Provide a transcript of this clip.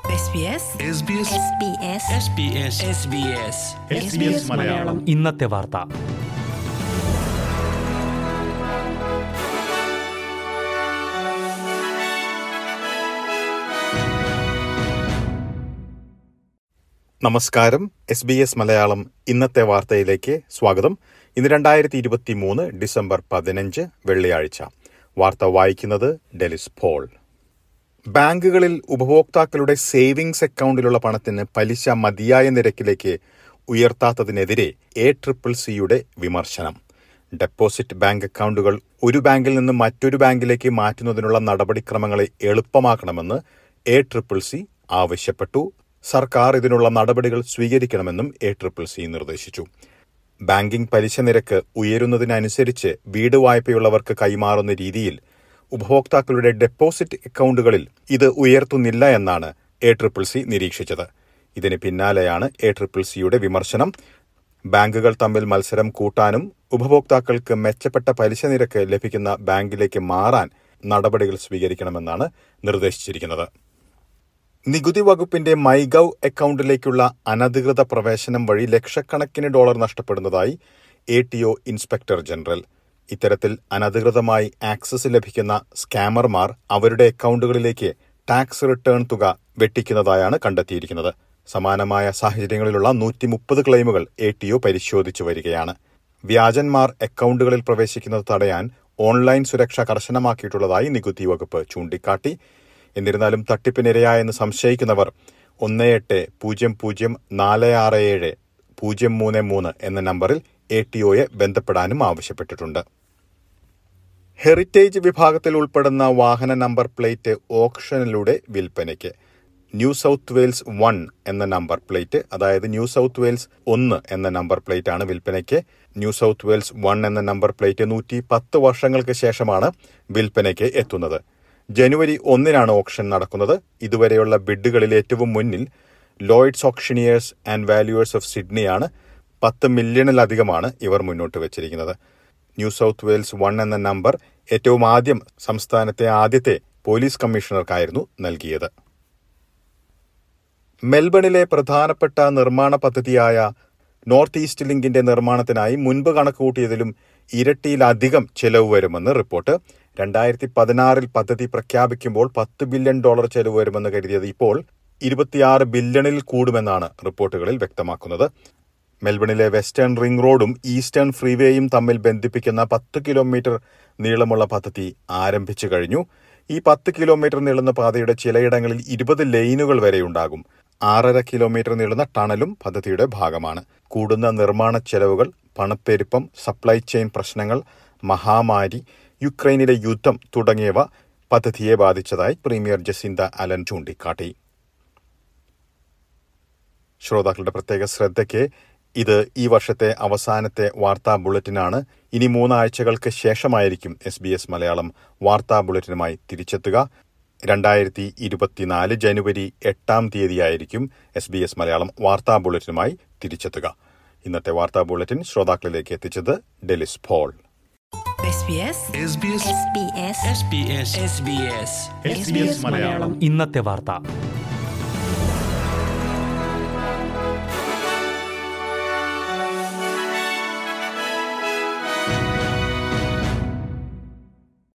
മലയാളം ഇന്നത്തെ വാർത്ത. നമസ്കാരം. SBS മലയാളം ഇന്നത്തെ വാർത്തയിലേക്ക് സ്വാഗതം. ഇന്ന് 2023 ഡിസംബർ 15 വെള്ളിയാഴ്ച. വാർത്ത വായിക്കുന്നത് ഡെലിസ് പോൾ. ബാങ്കുകളിൽ ഉപഭോക്താക്കളുടെ സേവിങ്സ് അക്കൗണ്ടിലുള്ള പണത്തിന് പലിശ മതിയായ നിരക്കിലേക്ക് ഉയർത്താത്തതിനെതിരെ ACCCയുടെ വിമർശനം. ഡെപ്പോസിറ്റ് ബാങ്ക് അക്കൗണ്ടുകൾ ഒരു ബാങ്കിൽ നിന്ന് മറ്റൊരു ബാങ്കിലേക്ക് മാറ്റുന്നതിനുള്ള നടപടിക്രമങ്ങളെ എളുപ്പമാക്കണമെന്ന് ACCC ആവശ്യപ്പെട്ടു. സർക്കാർ ഇതിനുള്ള നടപടികൾ സ്വീകരിക്കണമെന്നും ACCC നിർദ്ദേശിച്ചു. ബാങ്കിംഗ് പലിശ നിരക്ക് ഉയരുന്നതിനനുസരിച്ച് വീട് വായ്പയുള്ളവർക്ക് കൈമാറുന്ന രീതിയിൽ ഉപഭോക്താക്കളുടെ ഡെപ്പോസിറ്റ് അക്കൗണ്ടുകളിൽ ഇത് ഉയർത്തുന്നില്ല എന്നാണ് ACCC നിരീക്ഷിച്ചത്. ഇതിന് പിന്നാലെയാണ് ACCCയുടെ വിമർശനം. ബാങ്കുകൾ തമ്മിൽ മത്സരം കൂട്ടാനും ഉപഭോക്താക്കൾക്ക് മെച്ചപ്പെട്ട പലിശ നിരക്ക് ലഭിക്കുന്ന ബാങ്കിലേക്ക് മാറാൻ നടപടികൾ സ്വീകരിക്കണമെന്നാണ് നിർദ്ദേശിച്ചിരിക്കുന്നത്. നികുതി വകുപ്പിന്റെ മൈഗവ് അക്കൗണ്ടിലേക്കുള്ള അനധികൃത പ്രവേശനം വഴി ലക്ഷക്കണക്കിന് ഡോളർ നഷ്ടപ്പെടുന്നതായി ATO ഇൻസ്പെക്ടർ ജനറൽ. ഇത്തരത്തിൽ അനധികൃതമായി ആക്സസ് ലഭിക്കുന്ന സ്കാമർമാർ അവരുടെ അക്കൗണ്ടുകളിലേക്ക് ടാക്സ് റിട്ടേൺ തുക വെട്ടിക്കുന്നതായാണ് കണ്ടെത്തിയിരിക്കുന്നത്. സമാനമായ സാഹചര്യങ്ങളിലുള്ള 130 ക്ലെയിമുകൾ ATO പരിശോധിച്ചു വരികയാണ്. വ്യാജന്മാർ അക്കൗണ്ടുകളിൽ പ്രവേശിക്കുന്നത് തടയാൻ ഓൺലൈൻ സുരക്ഷ കർശനമാക്കിയിട്ടുള്ളതായി നികുതി വകുപ്പ് ചൂണ്ടിക്കാട്ടി. എന്നിരുന്നാലും തട്ടിപ്പിനിരയായെന്ന് സംശയിക്കുന്നവർ 1800467033 എന്ന നമ്പറിൽ ATOയെ ബന്ധപ്പെടാനും ആവശ്യപ്പെട്ടിട്ടുണ്ട്. ഹെറിറ്റേജ് വിഭാഗത്തിൽ ഉൾപ്പെടുന്ന വാഹന നമ്പർ പ്ലേറ്റ് ഓപ്ഷനിലൂടെ വിൽപ്പനയ്ക്ക്. ന്യൂ സൗത്ത് വെയിൽസ് 1 എന്ന നമ്പർ പ്ലേറ്റ്, അതായത് ന്യൂ സൗത്ത് വെയിൽസ് 1 എന്ന നമ്പർ പ്ലേറ്റ് ആണ് വിൽപ്പനയ്ക്ക്. ന്യൂ സൗത്ത് വെയിൽസ് 1 എന്ന നമ്പർ പ്ലേറ്റ് 110 വർഷങ്ങൾക്ക് ശേഷമാണ് വിൽപ്പനയ്ക്ക് എത്തുന്നത്. ജനുവരി 1 ഓപ്ഷൻ നടക്കുന്നത്. ഇതുവരെയുള്ള ബിഡുകളിൽ ഏറ്റവും മുന്നിൽ Lloyds auctioneers and valuers of സിഡ്നിയാണ്. 10 മില്യണിലധികമാണ് ഇവർ മുന്നോട്ട് വച്ചിരിക്കുന്നത്. ന്യൂ സൗത്ത് വെയിൽസ് 1 എന്ന നമ്പർ ഏറ്റവും ആദ്യം സംസ്ഥാനത്തെ ആദ്യത്തെ പോലീസ് കമ്മീഷണർക്കായിരുന്നു നൽകിയത്. മെൽബണിലെ പ്രധാനപ്പെട്ട നിർമ്മാണ പദ്ധതിയായ നോർത്ത് ഈസ്റ്റ് ലിങ്കിന്റെ നിർമ്മാണത്തിനായി മുൻപ് കണക്കുകൂട്ടിയതിലും ഇരട്ടിയിലധികം ചെലവ് വരുമെന്ന് റിപ്പോർട്ട്. 2016 പദ്ധതി പ്രഖ്യാപിക്കുമ്പോൾ $10 ബില്യൺ ചെലവ് വരുമെന്ന് കരുതിയത് ഇപ്പോൾ $26 ബില്യണിൽ കൂടുമെന്നാണ് റിപ്പോർട്ടുകളിൽ വ്യക്തമാക്കുന്നത്. മെൽബണിലെ വെസ്റ്റേൺ റിംഗ് റോഡും ഈസ്റ്റേൺ ഫ്രീവേയും തമ്മിൽ ബന്ധിപ്പിക്കുന്ന 10 കിലോമീറ്റർ നീളമുള്ള പദ്ധതി ആരംഭിച്ചു കഴിഞ്ഞു. ഈ 10 കിലോമീറ്റർ നീളുന്ന പാതയുടെ ചിലയിടങ്ങളിൽ 20 ലൈനുകൾ വരെയുണ്ടാകും. 6.5 കിലോമീറ്റർ നീളുന്ന ടണലും പദ്ധതിയുടെ ഭാഗമാണ്. കൂടുന്ന നിർമ്മാണ ചെലവുകൾ, പണപ്പെരുപ്പം, സപ്ലൈ ചെയിൻ പ്രശ്നങ്ങൾ, മഹാമാരി, യുക്രൈനിലെ യുദ്ധം തുടങ്ങിയവ പദ്ധതിയെ ബാധിച്ചതായി പ്രീമിയർ ജസിന്ത അലൻ ചൂണ്ടിക്കാട്ടി. ശ്രോതാക്കളുടെ പ്രത്യേക ശ്രദ്ധയ്ക്ക്, ഇത് ഈ വർഷത്തെ അവസാനത്തെ വാർത്താ ബുള്ളറ്റിനാണ്. ഇനി 3 ആഴ്ചകൾക്ക് ശേഷമായിരിക്കും SBS മലയാളം വാർത്താ ബുള്ളറ്റിനുമായി തിരിച്ചെത്തുക. 2024 ജനുവരി 8 SBS മലയാളം വാർത്താ ബുള്ളറ്റിനുമായി തിരിച്ചെത്തുക. ഇന്നത്തെ വാർത്താ ബുള്ളറ്റിൻ ശ്രോതാക്കളിലേക്ക് എത്തിച്ചത് ഡെലിസ് പോൾ. ഇന്നത്തെ വാർത്ത.